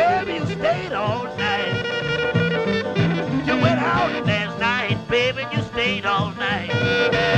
baby, you stayed all night. You went out last night, baby, you stayed all night.